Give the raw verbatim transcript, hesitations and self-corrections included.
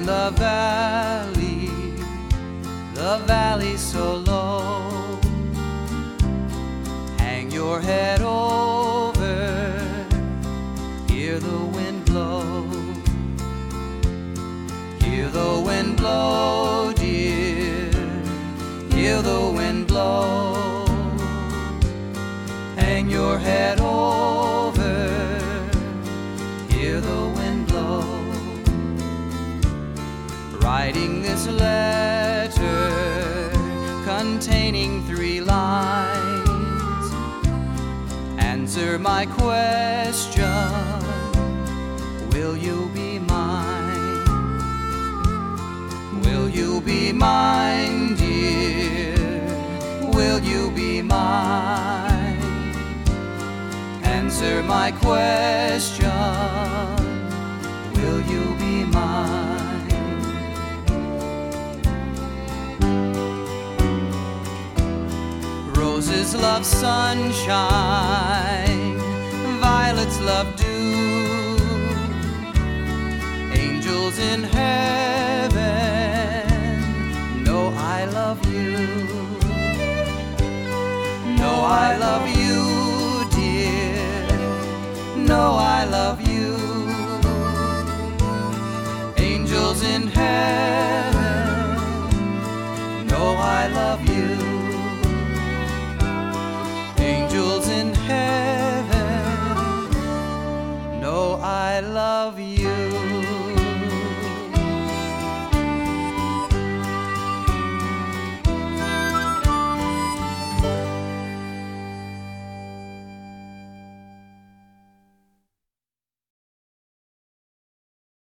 the valley, the valley so low. Hang your head over, hear the wind blow. Hear the wind blow, dear, hear the wind blow. Hang your head over, hear the wind blow. Writing this letter containing three lines, answer my question, will you be mine? Will you be mine, dear? Will you be mine? Answer my question, will you be mine? Roses love sunshine, violets love dew, angels in heaven know I love you, know I love you.